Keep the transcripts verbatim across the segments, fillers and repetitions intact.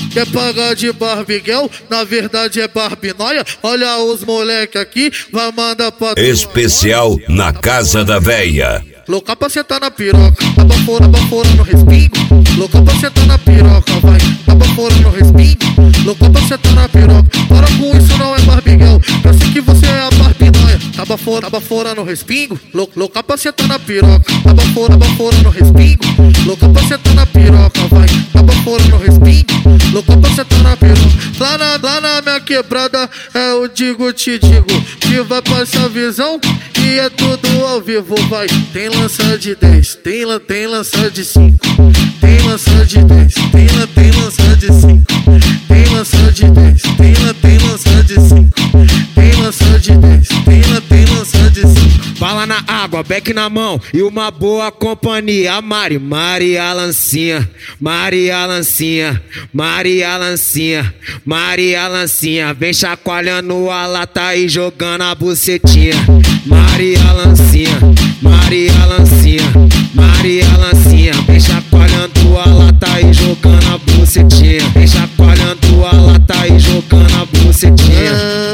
quer pagar de Barbiguel, na verdade é Barbinóia. Olha os moleque aqui, vai mandar pra especial na casa da véia. Louca pra sentar na piroca, tá bafora, bafora no respingo. Louca pra sentar na piroca, vai, tá bafora no respingo. Louca pra sentar na piroca, para com isso, não é Barbiguel. Eu sei que você é a Barbinóia, tá bafora, tá bafora no respingo. Louca pra sentar na piroca, tá bafora, bafora no respingo. Louca pra sentar na piroca, vai, tá bafora no respingo. Louca pra sentar na piroca. Lá na, lá na minha quebrada é o digo te digo, que vai passar visão e é tudo ao vivo, vai. Tem lança de dez, tem, tem lança de cinco, tem lança de dez, tem, tem lança de cinco, tem lança de dez, tem, tem lança de cinco, tem lança de dez, tem, tem lança de cinco. Bala na água, beck na mão e uma boa companhia. A Mari, Maria Lancinha, Maria Lancinha, Maria Lancinha, Maria Lancinha. Vem chacoalhando a lata e jogando a bucetinha. Maria Lancinha, Maria Lancinha, Maria Lancinha. Vem chacoalhando a lata e jogando a bucetinha. Vem chacoalhando a lata e jogando a bucetinha.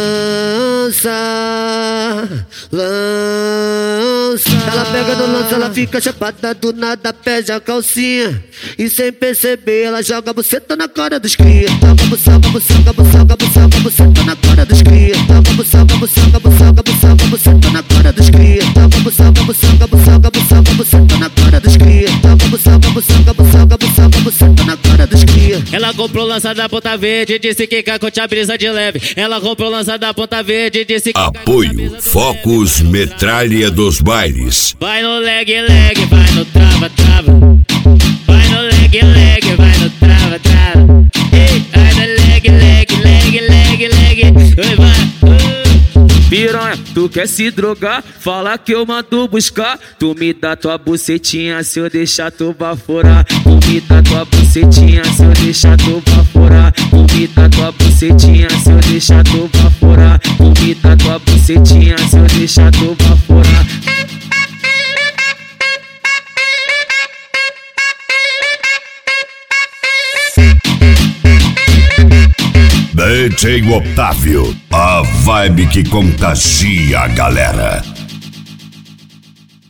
Lança, lança. Ela pega no lance, ela fica chapada, do nada pede a calcinha. E sem perceber ela joga a buceta na cara dos cria. Joga a buçanga, buçanga, buçanga, buçanga, buceta na cara dos cria. Joga a buçanga, buçanga, buçanga, buçanga, buceta na cara dos cria. Joga a buçanga, buçanga, buçanga, buçanga, buceta na cara dos cria. Joga a buçanga, buçanga, buçanga, buçanga, buceta na cara dos cria. Ela comprou lança da ponta verde, disse que quer curtir a brisa de leve. Ela comprou lança da ponta verde, disse que apoio Focus Metralha dos Bailes. Vai no leg, leg, vai no trava, trava. Vai no leg, leg, vai no trava, trava. Ei, vai no leg, leg, leg, leg, leg. Vai, vai. Piranha, tu quer se drogar? Fala que eu mando buscar. Tu me dá tua bucetinha se eu deixar tu baforar. Tu me dá tua bucetinha se eu deixar tu baforar. Tu me dá tua bucetinha se eu deixar tu baforar. Tu me dá tua bucetinha se eu deixar tu baforar. D J Otávio, a vibe que contagia a galera.